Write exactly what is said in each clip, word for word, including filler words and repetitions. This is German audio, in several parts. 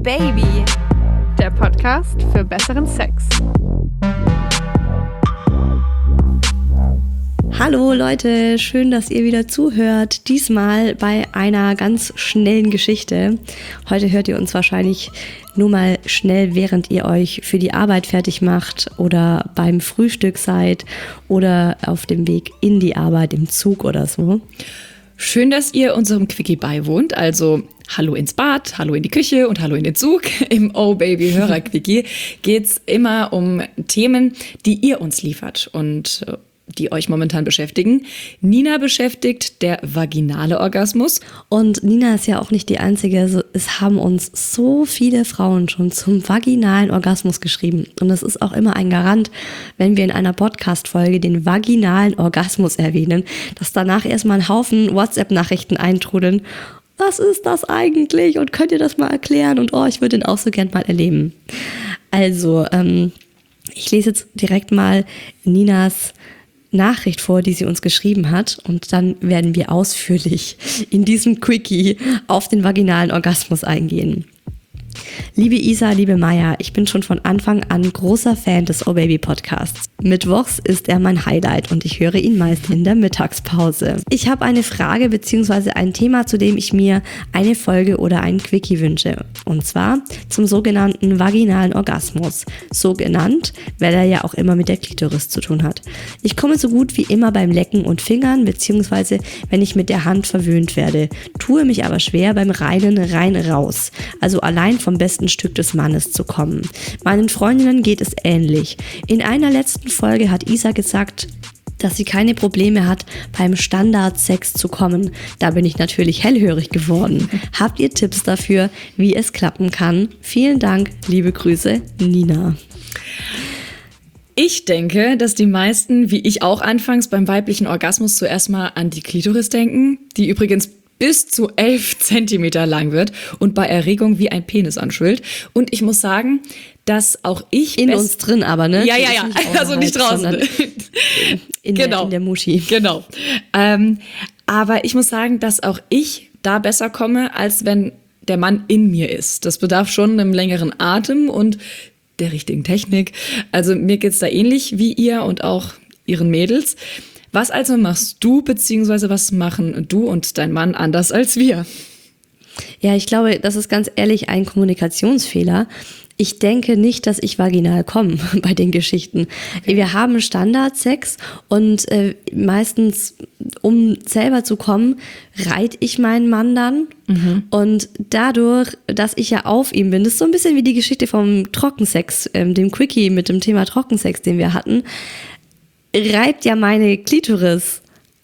Baby, der Podcast für besseren Sex. Hallo Leute, schön, dass ihr wieder zuhört. Diesmal bei einer ganz schnellen Geschichte. Heute hört ihr uns wahrscheinlich nur mal schnell, während ihr euch für die Arbeit fertig macht oder beim Frühstück seid oder auf dem Weg in die Arbeit im Zug oder so. Schön, dass ihr unserem Quickie beiwohnt. Also hallo ins Bad, hallo in die Küche und hallo in den Zug. Im Oh Baby Hörer Quickie geht's immer um Themen, die ihr uns liefert und die euch momentan beschäftigen. Nina beschäftigt der vaginale Orgasmus. Und Nina ist ja auch nicht die Einzige. Es haben uns so viele Frauen schon zum vaginalen Orgasmus geschrieben. Und das ist auch immer ein Garant, wenn wir in einer Podcast-Folge den vaginalen Orgasmus erwähnen, dass danach erstmal ein Haufen WhatsApp-Nachrichten eintrudeln. Was ist das eigentlich? Und könnt ihr das mal erklären? Und oh, ich würde den auch so gern mal erleben. Also, ähm, ich lese jetzt direkt mal Ninas Nachricht vor, die sie uns geschrieben hat, und dann werden wir ausführlich in diesem Quickie auf den vaginalen Orgasmus eingehen. Liebe Isa, liebe Maya, ich bin schon von Anfang an großer Fan des Oh Baby Podcasts. Mittwochs ist er mein Highlight und ich höre ihn meist in der Mittagspause. Ich habe eine Frage bzw. ein Thema, zu dem ich mir eine Folge oder einen Quickie wünsche. Und zwar zum sogenannten vaginalen Orgasmus. So genannt, weil er ja auch immer mit der Klitoris zu tun hat. Ich komme so gut wie immer beim Lecken und Fingern bzw. wenn ich mit der Hand verwöhnt werde, tue mich aber schwer beim reinen rein-raus. Also allein vom besten Stück des Mannes zu kommen. Meinen Freundinnen geht es ähnlich. In einer letzten Folge hat Isa gesagt, dass sie keine Probleme hat, beim Standardsex zu kommen. Da bin ich natürlich hellhörig geworden. Habt ihr Tipps dafür, wie es klappen kann? Vielen Dank, liebe Grüße, Nina. Ich denke, dass die meisten, wie ich auch anfangs beim weiblichen Orgasmus, zuerst mal an die Klitoris denken, die übrigens bis zu elf Zentimeter lang wird und bei Erregung wie ein Penis anschwillt. Und ich muss sagen, dass auch ich... In uns drin aber, ne? Ja, ja, ja, nicht also nicht draußen. In, genau. der, in der Muschi. Genau. Ähm, aber ich muss sagen, dass auch ich da besser komme, als wenn der Mann in mir ist. Das bedarf schon einem längeren Atem und der richtigen Technik. Also mir geht's da ähnlich wie ihr und auch ihren Mädels. Was also machst du, beziehungsweise was machen du und dein Mann anders als wir? Ja, ich glaube, das ist ganz ehrlich ein Kommunikationsfehler. Ich denke nicht, dass ich vaginal komme bei den Geschichten. Okay. Wir haben Standardsex und äh, meistens, um selber zu kommen, reite ich meinen Mann dann. Mhm. Und dadurch, dass ich ja auf ihm bin, das ist so ein bisschen wie die Geschichte vom Trockensex, äh, dem Quickie mit dem Thema Trockensex, den wir hatten, reibt ja meine Klitoris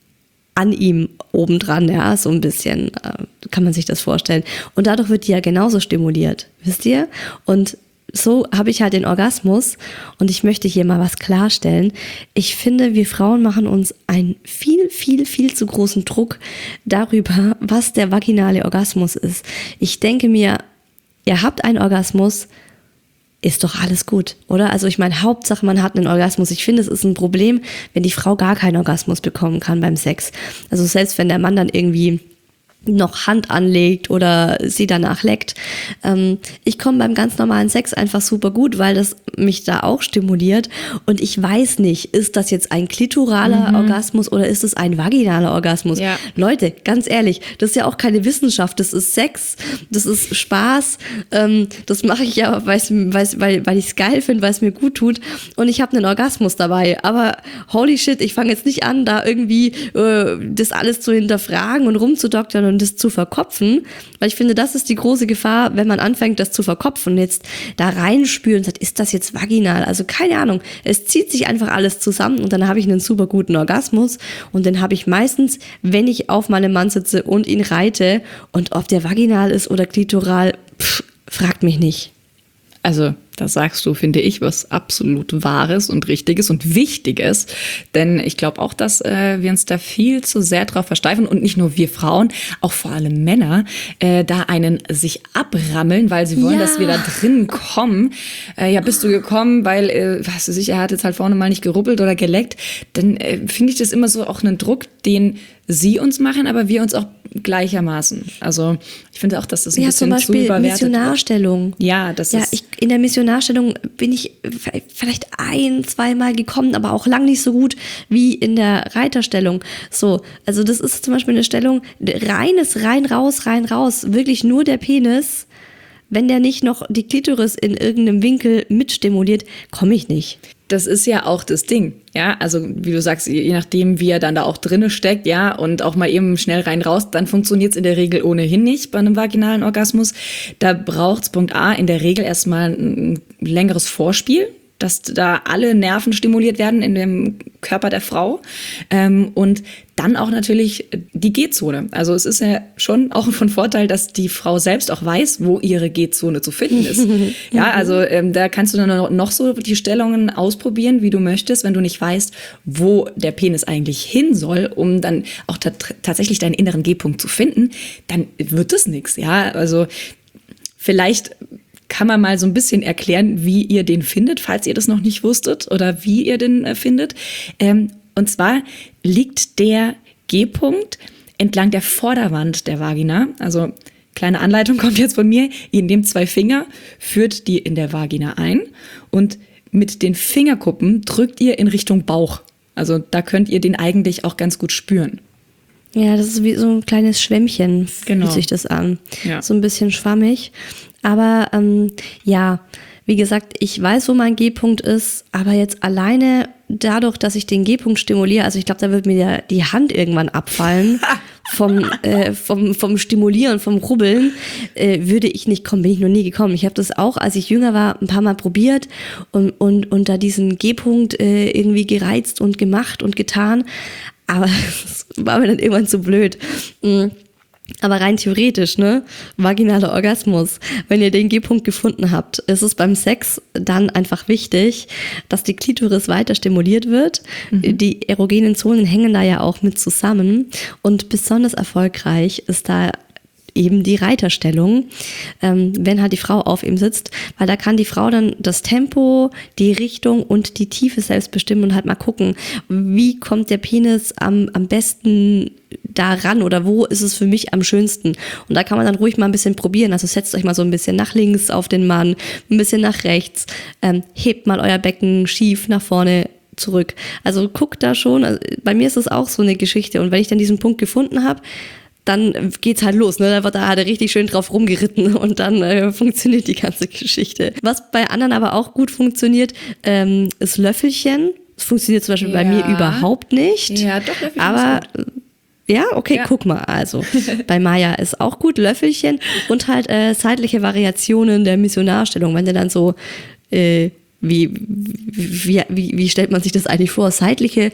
an ihm obendran, ja, so ein bisschen, äh, kann man sich das vorstellen. Und dadurch wird die ja genauso stimuliert, wisst ihr? Und so habe ich halt den Orgasmus und ich möchte hier mal was klarstellen. Ich finde, wir Frauen machen uns einen viel, viel, viel zu großen Druck darüber, was der vaginale Orgasmus ist. Ich denke mir, ihr habt einen Orgasmus, ist doch alles gut, oder? Also ich meine, Hauptsache man hat einen Orgasmus. Ich finde, es ist ein Problem, wenn die Frau gar keinen Orgasmus bekommen kann beim Sex. Also selbst wenn der Mann dann irgendwie noch Hand anlegt oder sie danach leckt. Ähm, ich komme beim ganz normalen Sex einfach super gut, weil das mich da auch stimuliert. Und ich weiß nicht, ist das jetzt ein klitoraler mhm. Orgasmus oder ist es ein vaginaler Orgasmus? Ja. Leute, ganz ehrlich, das ist ja auch keine Wissenschaft, das ist Sex, das ist Spaß. Ähm, das mache ich ja, weil's, weil's, weil, weil ich es geil finde, weil es mir gut tut. Und ich habe einen Orgasmus dabei. Aber holy shit, ich fange jetzt nicht an, da irgendwie äh, das alles zu hinterfragen und rumzudoktern und das zu verkopfen, weil ich finde, das ist die große Gefahr, wenn man anfängt, das zu verkopfen und jetzt da reinspüren und sagt, ist das jetzt vaginal? Also keine Ahnung, es zieht sich einfach alles zusammen und dann habe ich einen super guten Orgasmus und den habe ich meistens, wenn ich auf meinem Mann sitze und ihn reite, und ob der vaginal ist oder klitoral, pff, fragt mich nicht. Also da sagst du, finde ich, was absolut Wahres und Richtiges und Wichtiges. Denn ich glaube auch, dass äh, wir uns da viel zu sehr drauf versteifen. Und nicht nur wir Frauen, auch vor allem Männer, äh, da einen sich abrammeln, weil sie wollen, ja. dass wir da drin kommen. Äh, ja, bist du gekommen, weil, äh, weißt du sicher, er hat jetzt halt vorne mal nicht gerubbelt oder geleckt. Dann äh, finde ich das immer so auch einen Druck, den sie uns machen, aber wir uns auch gleichermaßen. Also ich finde auch, dass das ein ja, bisschen zum Beispiel zu überwertet Missionarstellung. wird. Ja, das ja, ist... ich, in der Missionarstellung bin ich vielleicht ein, zweimal gekommen, aber auch lang nicht so gut wie in der Reiterstellung. So, also das ist zum Beispiel eine Stellung, reines rein, raus, rein, raus, wirklich nur der Penis. Wenn der nicht noch die Klitoris in irgendeinem Winkel mitstimuliert, komme ich nicht. Das ist ja auch das Ding, ja, also wie du sagst, je nachdem, wie er dann da auch drinne steckt, ja, und auch mal eben schnell rein raus, dann funktioniert es in der Regel ohnehin nicht bei einem vaginalen Orgasmus. Da braucht's Punkt A in der Regel erstmal ein längeres Vorspiel, dass da alle Nerven stimuliert werden in dem Körper der Frau. Ähm, und dann auch natürlich die G-Zone. Also es ist ja schon auch von Vorteil, dass die Frau selbst auch weiß, wo ihre G-Zone zu finden ist. Ja, also ähm, da kannst du dann noch so die Stellungen ausprobieren, wie du möchtest, wenn du nicht weißt, wo der Penis eigentlich hin soll, um dann auch ta- tatsächlich deinen inneren G-Punkt zu finden, dann wird das nichts. Ja, also vielleicht kann man mal so ein bisschen erklären, wie ihr den findet, falls ihr das noch nicht wusstet oder wie ihr den äh, findet. Ähm, und zwar liegt der G-Punkt entlang der Vorderwand der Vagina. Also kleine Anleitung kommt jetzt von mir. Ihr nehmt zwei Finger, führt die in der Vagina ein und mit den Fingerkuppen drückt ihr in Richtung Bauch. Also da könnt ihr den eigentlich auch ganz gut spüren. Ja, das ist wie so ein kleines Schwämmchen, Genau. fühlt sich das an. Ja. So ein bisschen schwammig. Aber ähm, ja, wie gesagt, ich weiß, wo mein G-Punkt ist, aber jetzt alleine dadurch, dass ich den G-Punkt stimuliere, also ich glaube, da wird mir der, die Hand irgendwann abfallen vom, äh, vom, vom Stimulieren, vom Rubbeln, äh, würde ich nicht kommen, bin ich noch nie gekommen. Ich habe das auch, als ich jünger war, ein paar Mal probiert und, und, und da diesen G-Punkt äh, irgendwie gereizt und gemacht und getan, aber es war mir dann irgendwann zu blöd. Mhm. Aber rein theoretisch, ne, vaginaler Orgasmus, wenn ihr den G-Punkt gefunden habt, ist es beim Sex dann einfach wichtig, dass die Klitoris weiter stimuliert wird. Mhm. Die erogenen Zonen hängen da ja auch mit zusammen und besonders erfolgreich ist da eben die Reiterstellung, ähm, wenn halt die Frau auf ihm sitzt, weil da kann die Frau dann das Tempo, die Richtung und die Tiefe selbst bestimmen und halt mal gucken, wie kommt der Penis am, am besten da ran oder wo ist es für mich am schönsten. Und da kann man dann ruhig mal ein bisschen probieren. Also setzt euch mal so ein bisschen nach links auf den Mann, ein bisschen nach rechts, ähm, hebt mal euer Becken schief nach vorne zurück. Also guckt da schon, also bei mir ist das auch so eine Geschichte und wenn ich dann diesen Punkt gefunden habe, dann geht's halt los, ne? Da wird da hat er richtig schön drauf rumgeritten und dann äh, funktioniert die ganze Geschichte. Was bei anderen aber auch gut funktioniert, ähm, ist Löffelchen. Das funktioniert zum Beispiel Ja. bei mir überhaupt nicht. Ja, doch, Löffelchen aber ist gut. ja, okay, Ja. guck mal. Also bei Maya ist auch gut Löffelchen und halt äh, seitliche Variationen der Missionarstellung. Wenn der dann so äh, wie, wie, wie, wie stellt man sich das eigentlich vor? Seitliche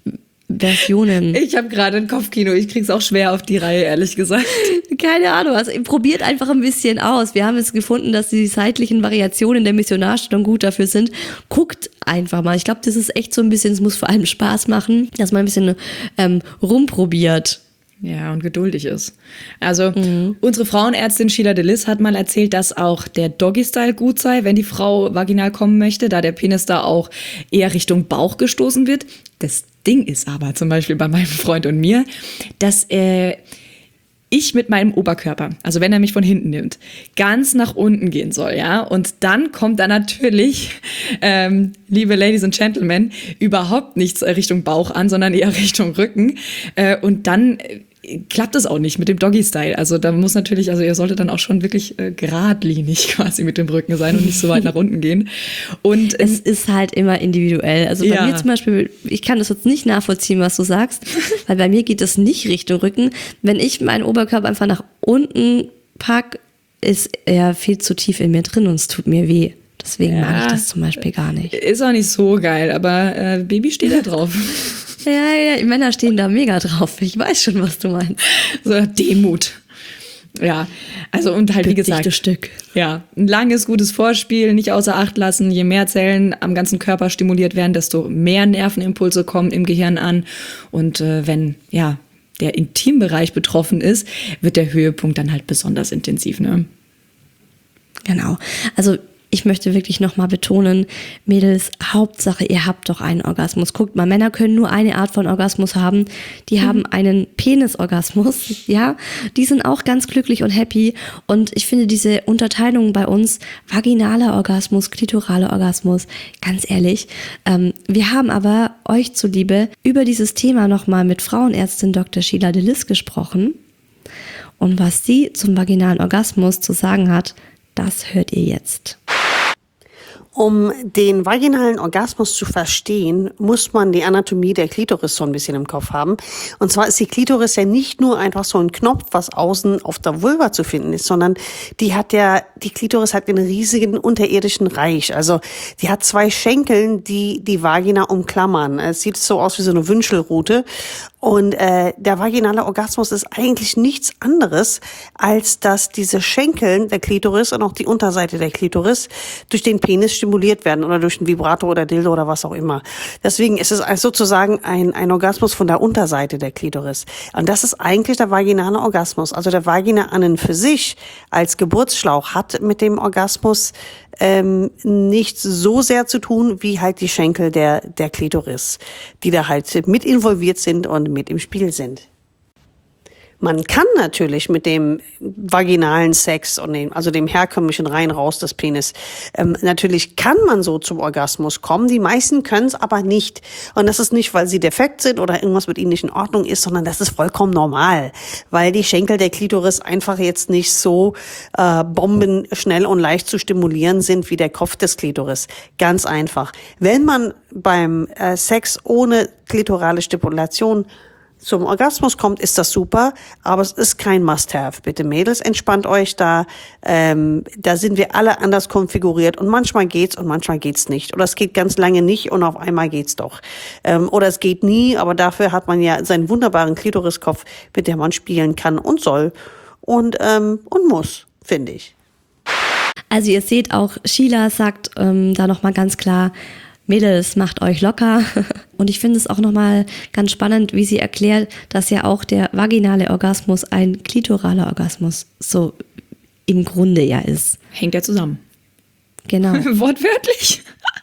Versionen. Ich habe gerade ein Kopfkino, ich krieg's auch schwer auf die Reihe, ehrlich gesagt. Keine Ahnung, also probiert einfach ein bisschen aus. Wir haben jetzt gefunden, dass die seitlichen Variationen der Missionarstellung gut dafür sind. Guckt einfach mal. Ich glaube, das ist echt so ein bisschen, es muss vor allem Spaß machen, dass man ein bisschen ähm, rumprobiert. Ja, und geduldig ist. Also mhm. unsere Frauenärztin Sheila DeLis hat mal erzählt, dass auch der Doggy-Style gut sei, wenn die Frau vaginal kommen möchte, da der Penis da auch eher Richtung Bauch gestoßen wird. Das Ding ist aber zum Beispiel bei meinem Freund und mir, dass äh, ich mit meinem Oberkörper, also wenn er mich von hinten nimmt, ganz nach unten gehen soll, ja. Und dann kommt da natürlich, ähm, liebe Ladies and Gentlemen, überhaupt nichts Richtung Bauch an, sondern eher Richtung Rücken. Äh, und dann äh, klappt es auch nicht mit dem Doggy-Style. Also da muss natürlich, also ihr solltet dann auch schon wirklich äh, geradlinig quasi mit dem Rücken sein und nicht so weit nach unten gehen. Und es ist halt immer individuell. Also bei ja. mir zum Beispiel, ich kann das jetzt nicht nachvollziehen, was du sagst, weil bei mir geht es nicht Richtung Rücken. Wenn ich meinen Oberkörper einfach nach unten pack, ist er viel zu tief in mir drin und es tut mir weh. Deswegen ja. mag ich das zum Beispiel gar nicht. Ist auch nicht so geil, aber äh, Baby steht da drauf. Ja, ja, die Männer stehen da mega drauf. Ich weiß schon, was du meinst. So Demut. Ja, also und halt wie gesagt, Stück. Ja, ein langes, gutes Vorspiel, nicht außer Acht lassen. Je mehr Zellen am ganzen Körper stimuliert werden, desto mehr Nervenimpulse kommen im Gehirn an. Und äh, wenn ja der Intimbereich betroffen ist, wird der Höhepunkt dann halt besonders intensiv, ne? Genau. Also ich möchte wirklich nochmal betonen, Mädels, Hauptsache, ihr habt doch einen Orgasmus. Guckt mal, Männer können nur eine Art von Orgasmus haben. Die mhm. haben einen Penisorgasmus, ja. Die sind auch ganz glücklich und happy. Und ich finde diese Unterteilung bei uns, vaginaler Orgasmus, klitoraler Orgasmus, ganz ehrlich. Ähm, wir haben aber euch zuliebe über dieses Thema nochmal mit Frauenärztin Doktor Sheila de Lis gesprochen. Und was sie zum vaginalen Orgasmus zu sagen hat, das hört ihr jetzt. Um den vaginalen Orgasmus zu verstehen, muss man die Anatomie der Klitoris so ein bisschen im Kopf haben. Und zwar ist die Klitoris ja nicht nur einfach so ein Knopf, was außen auf der Vulva zu finden ist, sondern die hat ja, die Klitoris hat einen riesigen unterirdischen Reich. Also die hat zwei Schenkeln, die die Vagina umklammern. Es sieht so aus wie so eine Wünschelrute. Und äh, der vaginale Orgasmus ist eigentlich nichts anderes, als dass diese Schenkeln der Klitoris und auch die Unterseite der Klitoris durch den Penis stimuliert werden oder durch einen Vibrator oder Dildo oder was auch immer. Deswegen ist es sozusagen ein, ein Orgasmus von der Unterseite der Klitoris. Und das ist eigentlich der vaginale Orgasmus. Also der Vagina an und für sich als Geburtsschlauch hat mit dem Orgasmus ähm, nicht so sehr zu tun, wie halt die Schenkel der, der Klitoris, die da halt mit involviert sind und mit im Spiel sind. Man kann natürlich mit dem vaginalen Sex und dem, also dem herkömmlichen rein raus des Penis, ähm, natürlich kann man so zum Orgasmus kommen. Die meisten können es aber nicht. Und das ist nicht, weil sie defekt sind oder irgendwas mit ihnen nicht in Ordnung ist, sondern das ist vollkommen normal, weil die Schenkel der Klitoris einfach jetzt nicht so äh, bombenschnell und leicht zu stimulieren sind wie der Kopf des Klitoris. Ganz einfach. Wenn man beim äh, Sex ohne klitorale Stimulation zum Orgasmus kommt, ist das super, aber es ist kein Must-have. Bitte Mädels, entspannt euch da. Ähm, da sind wir alle anders konfiguriert und manchmal geht's und manchmal geht's nicht. Oder es geht ganz lange nicht und auf einmal geht's doch. Ähm, oder es geht nie, aber dafür hat man ja seinen wunderbaren Klitoriskopf, mit dem man spielen kann und soll und ähm, und muss, finde ich. Also ihr seht auch, Sheila sagt ähm, da nochmal ganz klar, Mädels, macht euch locker. Und ich finde es auch nochmal ganz spannend, wie sie erklärt, dass ja auch der vaginale Orgasmus ein klitoraler Orgasmus so im Grunde ja ist. Hängt ja zusammen. Genau. Wortwörtlich.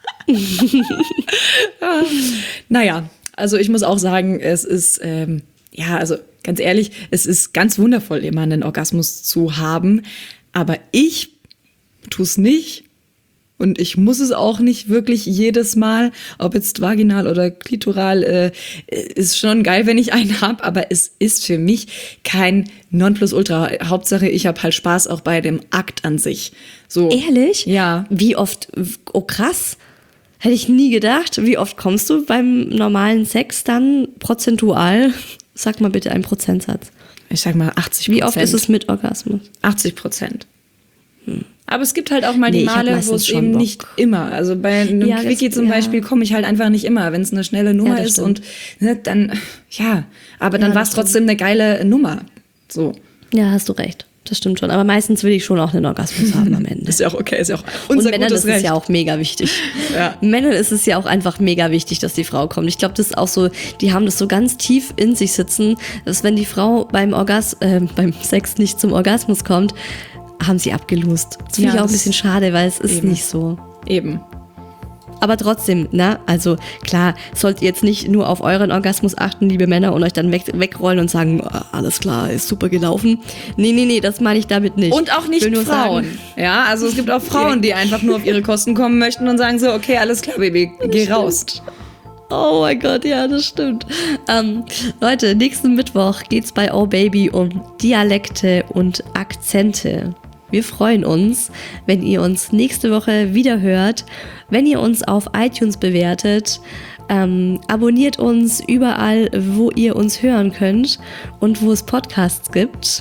Naja, also ich muss auch sagen, es ist, ähm, ja, also ganz ehrlich, es ist ganz wundervoll, immer einen Orgasmus zu haben. Aber ich tue es nicht. Und ich muss es auch nicht wirklich jedes Mal, ob jetzt vaginal oder klitoral, äh, ist schon geil, wenn ich einen habe, aber es ist für mich kein Nonplusultra. Hauptsache, ich habe halt Spaß auch bei dem Akt an sich. So. Ehrlich? Ja. Wie oft, oh krass, hätte ich nie gedacht. Wie oft kommst du beim normalen Sex dann prozentual? Sag mal bitte einen Prozentsatz. Ich sag mal achtzig Prozent. Wie oft ist es mit Orgasmus? achtzig Prozent. Hm. Aber es gibt halt auch mal nee, die Male, wo es eben Bock. nicht immer. Also bei einem ja, Quickie zum ja. Beispiel komme ich halt einfach nicht immer, wenn es eine schnelle Nummer ja, ist stimmt. und ne, dann, ja, aber dann ja, war es trotzdem eine geile Nummer. So. Ja, hast du recht. Das stimmt schon. Aber meistens will ich schon auch einen Orgasmus haben am Ende. Ist ja auch okay, ist ja auch unser Und Männern gutes ist Recht. es ja auch mega wichtig. Ja. Männern ist es ja auch einfach mega wichtig, dass die Frau kommt. Ich glaube, das ist auch so, die haben das so ganz tief in sich sitzen, dass wenn die Frau beim Orgas äh, beim Sex nicht zum Orgasmus kommt, haben sie abgelost. Das finde ja, ich auch ein bisschen schade, weil es ist eben. nicht so. Eben. Aber trotzdem, na, also klar, sollt ihr jetzt nicht nur auf euren Orgasmus achten, liebe Männer, und euch dann weg, wegrollen und sagen, oh, alles klar, ist super gelaufen. Nee, nee, nee, das meine ich damit nicht. Und auch nicht Frauen. Sagen, ja, also es gibt auch Frauen, die einfach nur auf ihre Kosten kommen möchten und sagen so, okay, alles klar, Baby, geh raus. Oh mein Gott, ja, das stimmt. Ähm, Leute, nächsten Mittwoch geht's bei Oh Baby um Dialekte und Akzente. Wir freuen uns, wenn ihr uns nächste Woche wieder hört, wenn ihr uns auf iTunes bewertet, ähm, abonniert uns überall, wo ihr uns hören könnt und wo es Podcasts gibt.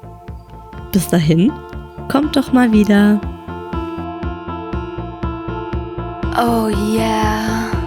Bis dahin, kommt doch mal wieder. Oh yeah.